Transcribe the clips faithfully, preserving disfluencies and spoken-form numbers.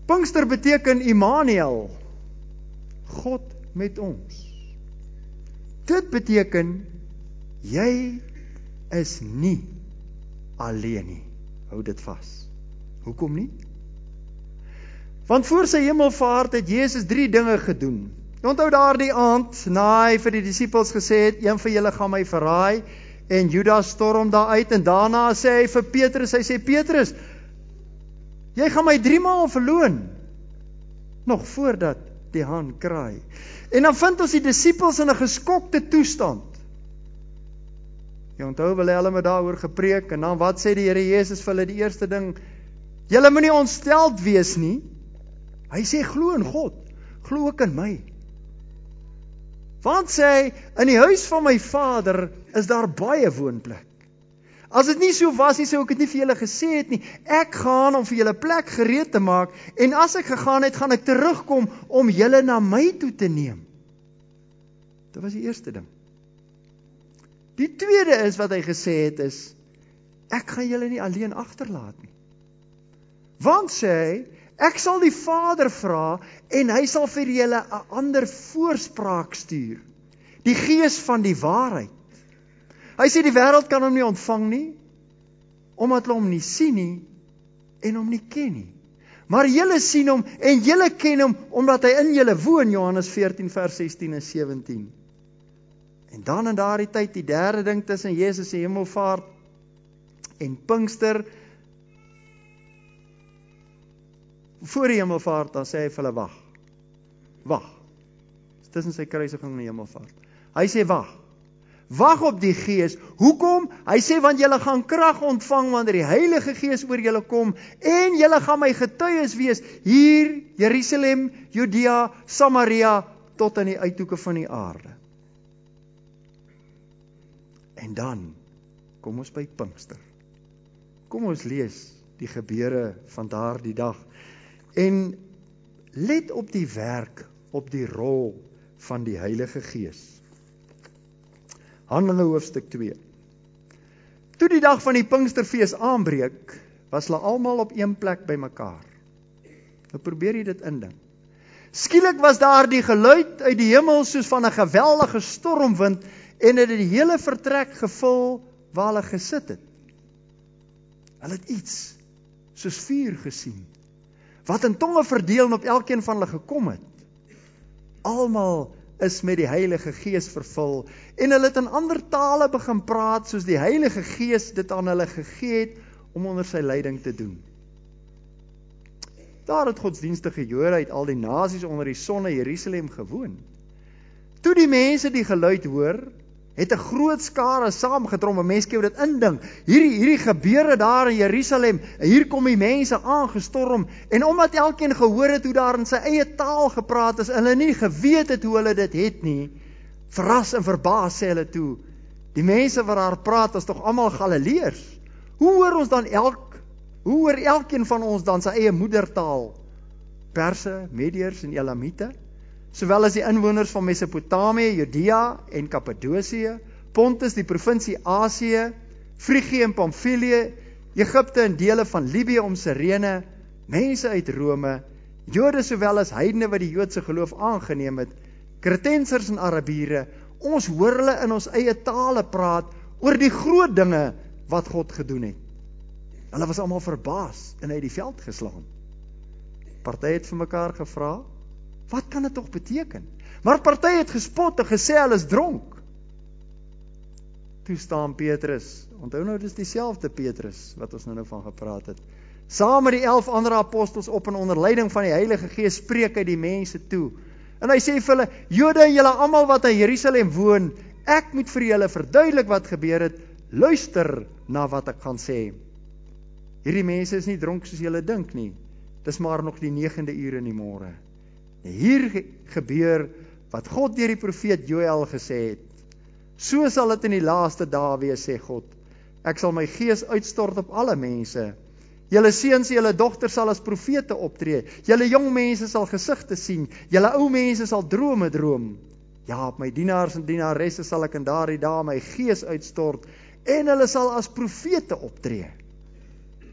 Pinkster beteken Immanuel, God met ons. Dit beteken, jy is nie alleen nie. Hou dit vas. Hoekom nie? Want voor sy hemelvaart het Jezus drie dinge gedoen. Onthou daardie aand, na hy vir die disippels gesê het, een van julle gaan my verraai, en Judas storm daar uit, en daarna sê hy vir Petrus, hy sê, Petrus, jy gaan my driemaal verloon, nog voordat die haan kraai. En dan vind ons die disippels in 'n geskokte toestand. Jy onthou wil hy hulle met daaroor gepreek, en dan wat sê die Here Jesus vir hulle, die eerste ding, julle moenie ontsteld wees nie. Hy sê, glo in God, glo ook in my. Want sê hy, in die huis van my Vader is daar baie woonplek. As dit nie so was nie, sou ek dit nie vir julle gesê het nie. Ek gaan om vir julle plek gereed te maak, en as ek gegaan het, gaan ek terugkom om julle na my toe te neem. Dit was die eerste ding. Die tweede is wat hy gesê het is, ek gaan julle nie alleen agterlaat nie. Want sê hy, ek sal die Vader vra, en hy sal vir julle 'n ander voorspraak stuur. Die Gees van die waarheid. Hy sê die wêreld kan hom nie ontvang nie, omdat hulle hom nie sien nie, en hom nie ken nie. Maar julle sien hom, en julle ken hom, omdat hy in julle woon, Johannes veertien vers sestien en sewentien. En dan in daardie tyd, die derde ding tussen Jezus se hemelvaart en Pinkster, voor die hemelvaart, dan sê hy vir hulle, wag, wag, tussen sy kruisiging en die hemelvaart. Hy sê, wag, wag op die Gees. Hoekom? Hy sê, want julle gaan krag ontvang, wanneer die Heilige Gees oor julle kom, en julle gaan my getuies wees, hier, Jerusalem, Judea, Samaria, tot aan die uithoeke van die aarde. En dan, kom ons by Pinkster. Kom ons lees die gebeure van daardie dag, en let op die werk, op die rol van die Heilige Gees. Handelinge hoofstuk twee. Toe die dag van die Pinksterfees aanbreek, was hulle almal op een plek by mekaar. Nou probeer jy dit indink. Skielik was daar die geluid uit die hemel soos van 'n geweldige stormwind, en het die hele vertrek gevul waar hulle gesit het. Hulle het iets soos vuur gesien, wat in tonge verdeel en op elkeen van hulle gekom het. Almal is met die Heilige Gees vervul, en hulle het in ander tale begin praat, soos die Heilige Gees dit aan hulle gegee het, om onder sy leiding te doen. Daar het godsdienstige Jode uit al die nasies onder die son in Jerusalem gewoon. Toe die mense die geluid hoor, het 'n groot skare saamgedrom, 'n mens kan dit indink, hierdie, hierdie gebeure daar in Jerusalem, en hier kom die mense aangestorm, en omdat elkeen gehoor het hoe daar in sy eie taal gepraat is, en hulle nie geweet het hoe hulle dit het nie, verras en verbaas sê hulle toe, die mense wat daar praat is tog almal Galileërs. Hoe hoor ons dan elk, hoe hoor elkeen van ons dan sy eie moedertaal? Perse, Mediërs en Elamite, sowel as die inwoners van Mesopotamië, Judea en Kappadosie, Pontus, die provinsie Asië, Frigië en Pamfilië, Egipte en dele van Libië om Sirene, mense uit Rome, Jode sowel as heidene wat die Joodse geloof aangeneem het, Kretensers en Arabiere, ons hoor hulle in ons eie tale praat oor die groot dinge wat God gedoen het. Hulle was almal verbaas en uit die veld geslaan. Party het vir mekaar gevra, wat kan dit tog beteken? Maar party het gespot en gesê hulle is dronk. Toe staan Petrus, onthou nou dis dieselfde Petrus wat ons nou nou van gepraat het, saam met die elf ander apostels op en onder leiding van die Heilige Gees spreek hy die mense toe. En hy sê vir hulle, Jode en julle almal wat in Jerusalem woon, ek moet vir julle verduidelik wat gebeur het, luister na wat ek gaan sê. Hierdie mense is nie dronk soos julle dink nie, dis maar nog die negende uur in die môre. Hier gebeur wat God deur die profeet Joël gesê het. So sal dit in die laaste dae wees, sê God. Ek sal my gees uitstort op alle mense. Julle seuns en julle dogters sal as profete optree. Julle jong mense sal gesigte sien. Julle ou mense sal drome droom. Ja, op my dienaars en dienaresse sal ek in daardie dae my gees uitstort en hulle sal as profete optree.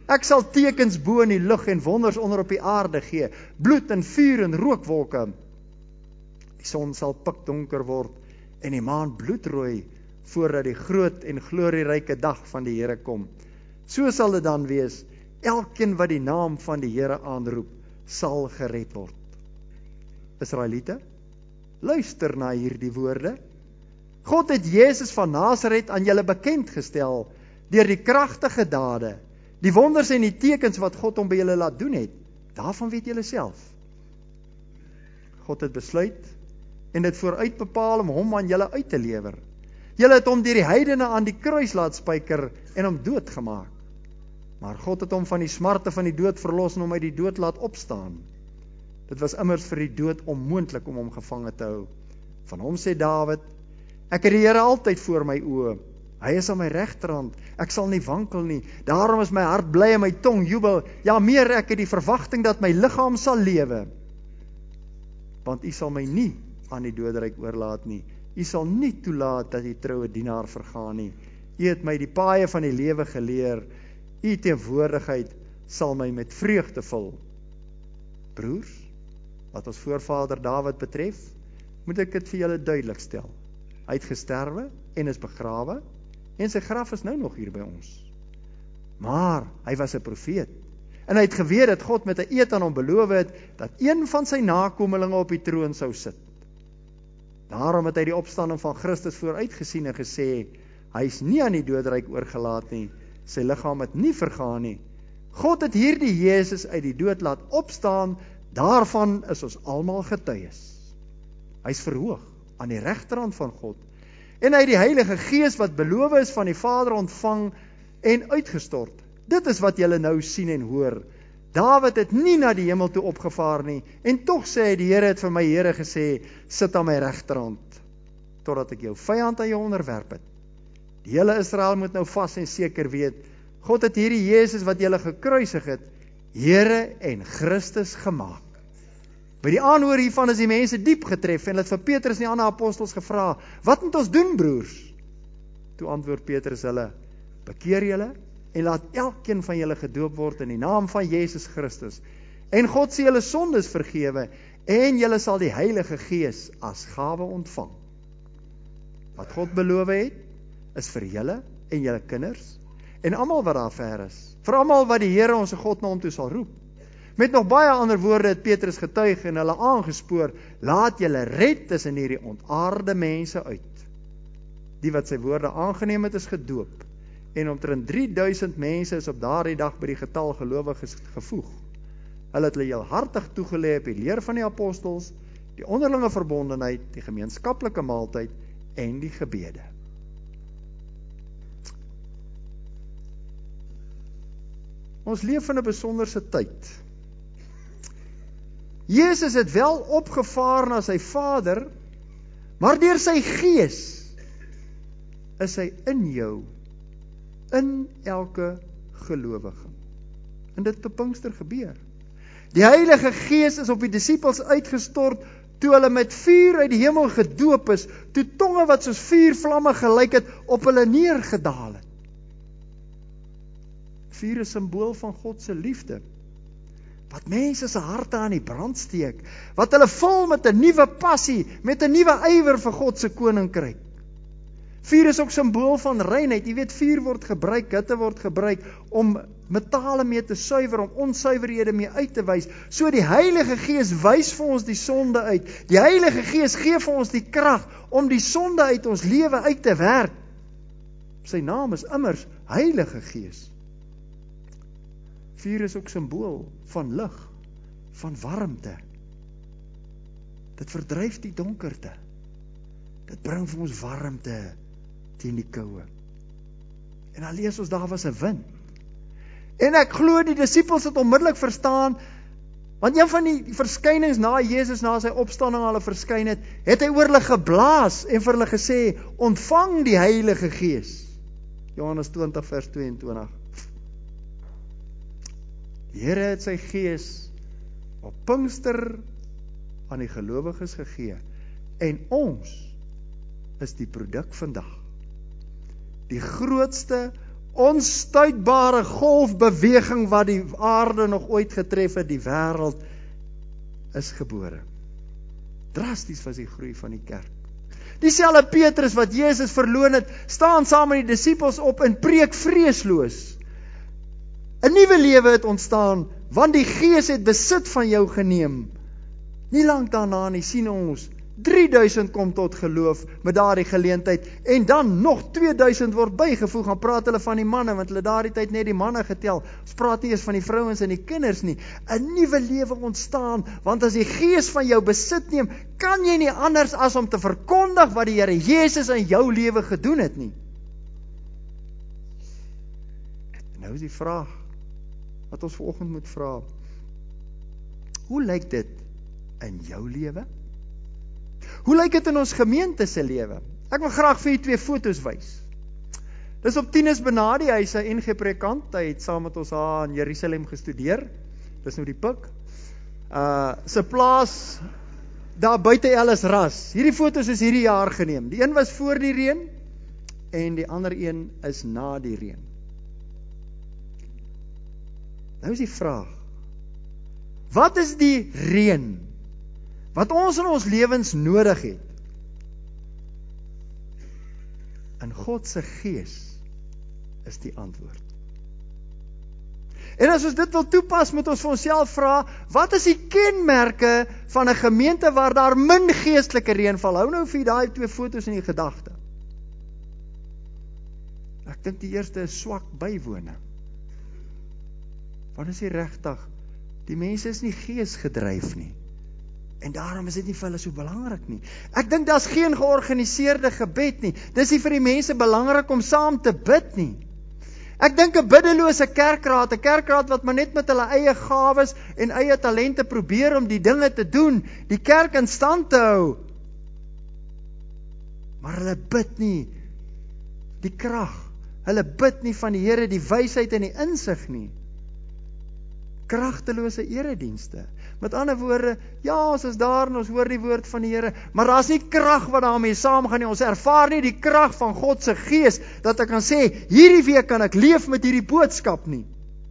Ek sal tekens bo in die lug en wonders onder op die aarde gee, bloed en vuur en rookwolke. Die son sal pikdonker word en die maan bloedrooi, voordat die groot en glorieryke dag van die Here kom. So sal dit dan wees, elkeen wat die naam van die Here aanroep, sal gered word. Israeliete, luister na hierdie woorde. God het Jesus van Nasaret aan julle bekend gestel, deur die kragtige dade, die wonders en die tekens wat God hom by julle laat doen het. Daarvan weet julle self. God het besluit en dit vooruit bepaal om hom aan julle uit te lewer. Julle het hom deur die heidene aan die kruis laat spyker en hom doodgemaak. Maar God het hom van die smarte van die dood verlos en hom uit die dood laat opstaan. Dit was immers vir die dood onmoontlik om hom gevange te hou. Van hom sê Dawid, ek het die Here altyd voor my oë. Hy is aan my regterhand, ek sal nie wankel nie. Daarom is my hart bly en my tong jubel. Ja, meer ek het die verwagting dat my liggaam sal lewe. Want U sal my nie aan die doodryk oorlaat nie. U sal nie toelaat dat die troue dienaar vergaan nie. U het my die paaie van die lewe geleer. U teenwoordigheid sal my met vreugde vul. Broers, wat ons voorvader Dawid betref, moet ek dit vir julle duidelik stel. Hy het gesterwe en is begrawe, en sy graf is nou nog hier by ons. Maar hy was 'n profeet, en hy het geweet dat God met 'n eed aan hom beloof het, dat een van sy nakomelinge op die troon sou sit. Daarom het hy die opstanding van Christus vooruitgesien en gesê, hy is nie aan die doodryk oorgelaat nie, sy liggaam het nie vergaan nie. God het hierdie Jesus uit die dood laat opstaan, daarvan is ons almal getuies. Hy is verhoog aan die regterhand van God, en hy het die Heilige Gees wat beloof is van die Vader ontvang en uitgestort. Dit is wat julle nou sien en hoor. Dawid het nie na die hemel toe opgevaar nie, en tog sê hy, die Here het vir my Here gesê, sit aan my regterhand, totdat ek jou vyand aan jou onderwerp het. Die hele Israel moet nou vas en seker weet, God het hierdie Jesus wat julle gekruisig het, Here en Christus gemaak. By die aanhoor hiervan is die mense diep getref, en het vir Petrus en die ander apostels gevra, wat moet ons doen, broers? Toe antwoord Petrus hulle, bekeer julle, en laat elkeen van julle gedoop word in die naam van Jesus Christus, en God sal julle sondes vergewe, en julle sal die Heilige Gees as gawe ontvang. Wat God beloof het, is vir julle en julle kinders, en almal wat daar ver is, vir almal wat die Here ons God na hom toe sal roep. Met nog baie ander woorde het Petrus getuig en hulle aangespoor, laat julle red tussen hierdie ontaarde mense uit. Die wat sy woorde aangeneem het, is gedoop, en omtrent drie duisend mense is op daardie dag by die getal gelowiges gevoeg. Hulle het hulle heel hartig toegelê op die leer van die apostels, die onderlinge verbondenheid, die gemeenskaplike maaltyd en die gebede. Ons leef in 'n besonderse tyd. Jesus het wel opgevaar na sy Vader, maar deur sy Gees is hy in jou, in elke gelowige. En dit het op Pinkster gebeur. Die Heilige Gees is op die disippels uitgestort, toe hulle met vuur uit die hemel gedoop is, toe tonge wat soos vuurvlamme gelyk het, op hulle neergedaal het. Vuur is simbool van God se liefde, wat mense se harte aan die brand steek, wat hulle vul met 'n nuwe passie, met 'n nuwe ywer vir God se koninkryk. Vuur is ook simbool van reinheid. Jy weet, vuur word gebruik, hitte word gebruik om metale mee te suiwer, om onsuiverhede mee uit te wys. So die Heilige Gees wys vir ons die sonde uit. Die Heilige Gees gee vir ons die krag om die sonde uit ons lewe uit te werk. Sy naam is immers Heilige Gees. Vuur is ook simbool van lig, van warmte. Dit verdryf die donkerte. Dit bring vir ons warmte teen die koue. En dan lees ons, daar was 'n wind. En ek glo die disippels het onmiddellik verstaan, want een van die verskynings na Jesus, na sy opstanding hulle verskyn het, het hy oor hulle geblaas en vir hulle gesê, ontvang die Heilige Gees. Johannes twintig vers tweeëntwintig. Die Here het sy Gees op Pinkster aan die gelowiges gegee, en ons is die produk vandag. Die grootste onstuitbare golfbeweging wat die aarde nog ooit getref het, die wêreld is gebore. Drasties was die groei van die kerk. Dieselfde Petrus wat Jesus verloon het, staan saam met die disippels op en preek vreesloos. 'n Nuwe lewe het ontstaan, want die Gees het besit van jou geneem. Nie lank daarna nie sien ons, drie duisend kom tot geloof met daardie geleentheid, en dan nog twee duisend word bygevoeg. Gaan praat hulle van die manne, want hulle daardie tyd net die manne getel. Ons praat nie eens van die vrouens en die kinders nie. 'n Nuwe lewe ontstaan, want as die Gees van jou besit neem, kan jy nie anders as om te verkondig wat die Here Jesus in jou lewe gedoen het nie. En nou is die vraag wat ons vanoggend moet vra: hoe lyk dit in jou lewe? Hoe lyk dit in ons gemeente se lewe? Ek wil graag vir julle twee foto's wys. Dis op Tinus Benadi, hy is 'n N G predikant, hy het saam met ons daar in Jerusalem gestudeer. Dis nou die pik. Uh, sy plaas daar buite Ellisras. Hierdie foto's is hierdie jaar geneem. Die een was voor die reën en die ander een is na die reën. Nou is die vraag: wat is die reën wat ons in ons lewens nodig het? In God se Gees is die antwoord. En as ons dit wil toepas, moet ons vir onsself vra, wat is die kenmerke van 'n gemeente waar daar min geestelike reën val? Hou nou vir daai twee foto's in die gedagte. Ek dink die eerste is swak bywone. Want is die regtig, die mense is nie geesgedryf nie. En daarom is dit nie vir hulle so belangrik nie. Ek dink daar's geen georganiseerde gebed nie. Dis nie vir die mense belangrik om saam te bid nie. Ek dink 'n biddelose kerkraad, 'n kerkraad wat maar net met hulle eie gawes en eie talente probeer om die dinge te doen, die kerk in stand te hou. Maar hulle bid nie die krag, hulle bid nie van die Here die wysheid en die insig nie. Kragtelose eredienste. Met ander woorde, ja, ons is daar en ons hoor die woord van die Here, maar daar's nie krag wat daarmee saamgaan nie. Ons ervaar nie die krag van God se Gees, dat ek kan sê, hierdie week kan ek leef met hierdie boodskap nie.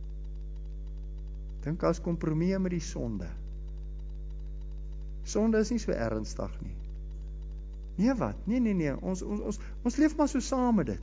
Dink as kompromie met die sonde. Sonde is nie so ernstig nie. Nee wat? Nee, nee, nee, ons, ons, ons, ons leef maar so saam met dit.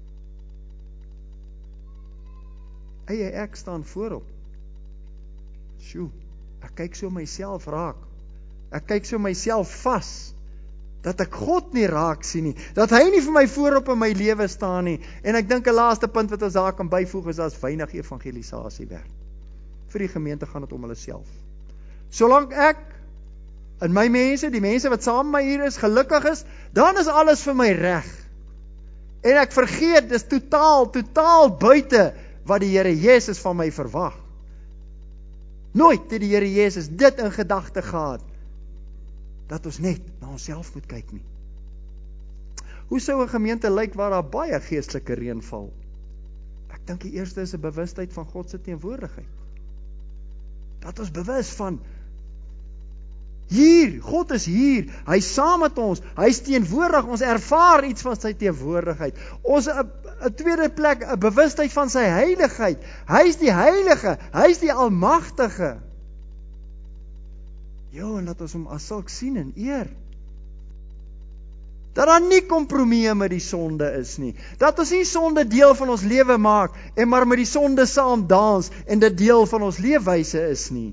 Eie ek staan voorop. Sjoe, ek kyk so myself raak. Ek kyk so myself vas, dat ek God nie raak sien nie, dat hy nie vir my voorop in my lewe staan nie. En ek dink 'n laaste punt wat ons daar kan byvoeg is, daar's weinig evangelisasie werk. Vir die gemeente gaan dit om hulle self. Solank ek en my mense, die mense wat saam met my hier is, gelukkig is, dan is alles vir my reg. En ek vergeet, dis totaal, totaal buite wat die Here Jesus van my verwag. Nooit het die Here Jesus dit in gedagte gehad, dat ons net na onsself moet kyk nie. Hoe sou 'n gemeente lyk waar daar baie geestelike reën val? Ek dink die eerste is 'n bewustheid van God se teenwoordigheid. Dat ons bewus van, hier, God is hier, hy is saam met ons, hy is teenwoordig, ons ervaar iets van sy teenwoordigheid. Ons 'n 'n tweede plek, 'n bewustheid van sy heiligheid. Hy is die heilige, hy is die almagtige. Jo, en dat ons hom as sulk sien en eer. Dat daar nie kompromie met die sonde is nie. Dat ons nie sonde deel van ons lewe maak en maar met die sonde saam dans en dit deel van ons leefwyse is nie.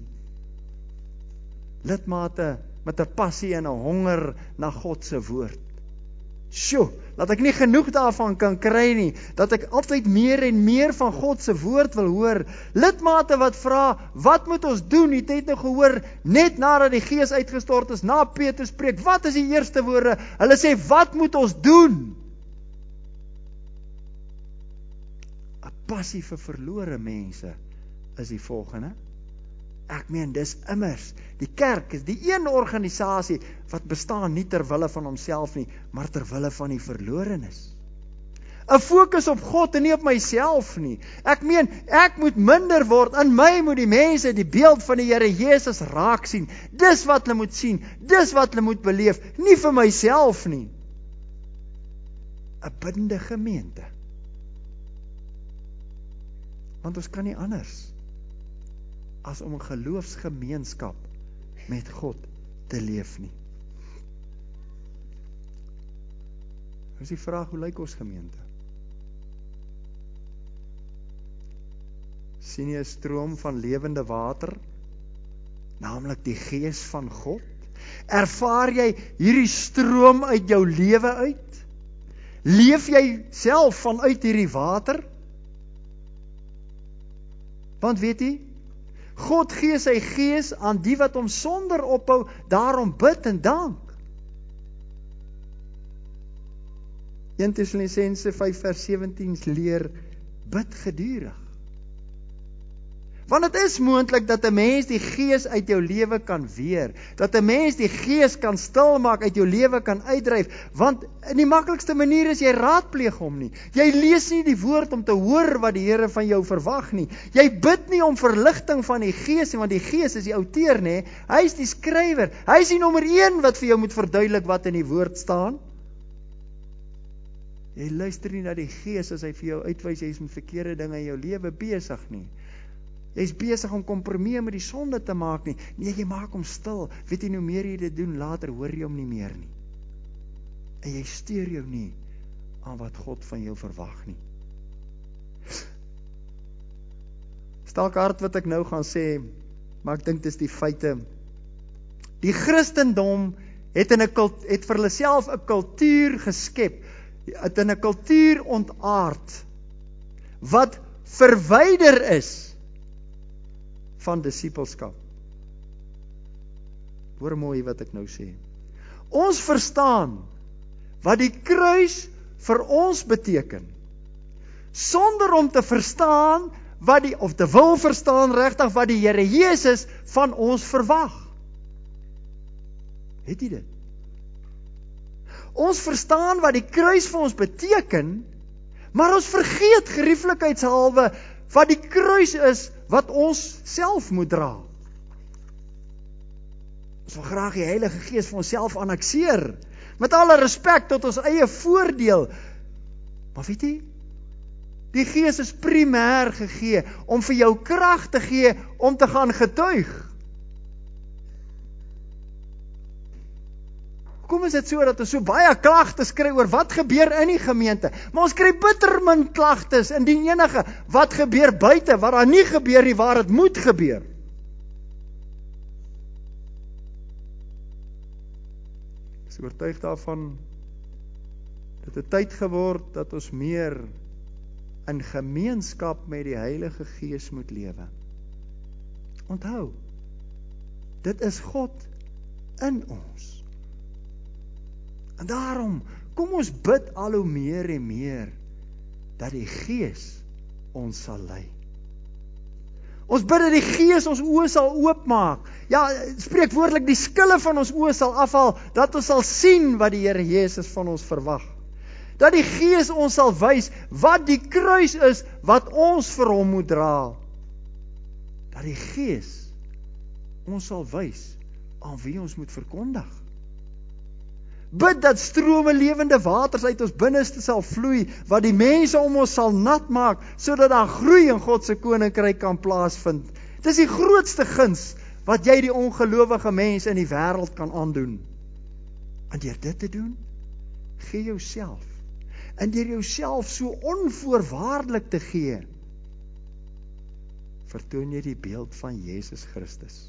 Lidmate met 'n passie en 'n honger na God se woord. Sjoe, dat ek nie genoeg daarvan kan kry nie, dat ek altyd meer en meer van God se woord wil hoor. Lidmate wat vra, wat moet ons doen? Jy het nou gehoor, net nadat die Gees uitgestort is, na Petrus preek, wat is die eerste woorde? Hulle sê, wat moet ons doen? 'n Passie vir verlore mense is die volgende. Ek meen, dis immers, die kerk is die een organisasie wat bestaan nie ter wille van homself nie, maar ter wille van die verlorenes. 'n Fokus op God en nie op myself nie. Ek meen, ek moet minder word, in my moet die mense die beeld van die Here Jesus raak sien. Dis wat hulle moet sien, dis wat hulle moet beleef, nie vir myself nie. 'n Bidende gemeente Want ons kan nie anders as om 'n geloofsgemeenskap met God te leef nie. Nou is die vraag, hoe lyk ons gemeente? Sien jy 'n stroom van lewende water, naamlik die Gees van God? Ervaar jy hierdie stroom uit jou lewe uit? Leef jy self vanuit hierdie water? Want weet jy, God gee sy Gees aan die wat hom sonder ophou daarom bid en dank. Eerste Tessalonisense vyf vers sewentien leer, bid gedurig. Want dit is moontlik dat 'n mens die Gees uit jou lewe kan weer, dat 'n mens die Gees kan stilmaak, uit jou lewe kan uitdryf, want in die maklikste manier is jy raadpleeg hom nie. Jy lees nie die woord om te hoor wat die Here van jou verwag nie. Jy bid nie om verligting van die Gees nie, want die Gees is die outeur, nê? Hy is die skrywer. Hy is die nommer een wat vir jou moet verduidelik wat in die woord staan. Jy luister nie na die Gees as hy vir jou uitwys jy is met verkeerde dinge in jou lewe besig nie. Jy is besig om kompromie met die sonde te maak nie. Nee, jy maak hom stil. Weet jy, hoe meer jy dit doen, later hoor jy hom nie meer nie. En jy steur jou nie aan wat God van jou verwag nie. Stalk hard wat ek nou gaan sê, maar ek dink dis die feite. Die Christendom het, in 'n kult, het vir hulle self 'n kultuur geskep, het in 'n kultuur ontaard, wat verwyder is van disippelskap. Hoor mooi wat ek nou sê. Ons verstaan wat die kruis vir ons beteken, sonder om te verstaan wat die, of te wil verstaan regtig wat die Here Jesus van ons verwag. Het jy dit? Ons verstaan wat die kruis vir ons beteken, maar ons vergeet gerieflikheidshalwe wat die kruis is wat ons self moet dra. Ons wil graag die Heilige Gees vir onsself annexeer, met alle respek tot ons eie voordeel. Maar weet jy, die Gees is primêr gegee om vir jou krag te gee om te gaan getuig. Kom is dit so dat ons so baie klagtes kry oor wat gebeur in die gemeente, maar ons kry bitter min klagtes indien enige wat gebeur buite, wat daar nie gebeur nie, waar dit moet gebeur. Ek is oortuig daarvan dat dit tyd geword dat ons meer in gemeenskap met die Heilige Gees moet lewe. Onthou, dit is God in ons. En daarom, kom ons bid al hoe meer en meer, dat die Gees ons sal lei. Ons bid dat die Gees ons oë sal oopmaak. Ja, spreekwoordelik die skille van ons oë sal afhaal, dat ons sal sien wat die Here Jesus van ons verwag. Dat die Gees ons sal wys wat die kruis is, wat ons vir hom moet dra. Dat die Gees ons sal wys aan wie ons moet verkondig. Bid dat strome lewende waters uit ons binneste sal vloei, wat die mense om ons sal nat maak, sodat daar groei in God se koninkryk kan plaasvind. Dis die grootste guns wat jy die ongelowige mens in die wêreld kan aandoen. En deur dit te doen, gee jouself. En deur jouself so onvoorwaardelik te gee, vertoon jy die beeld van Jesus Christus.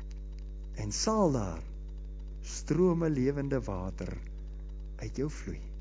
En sal daar strome lewende water uit jou vloei.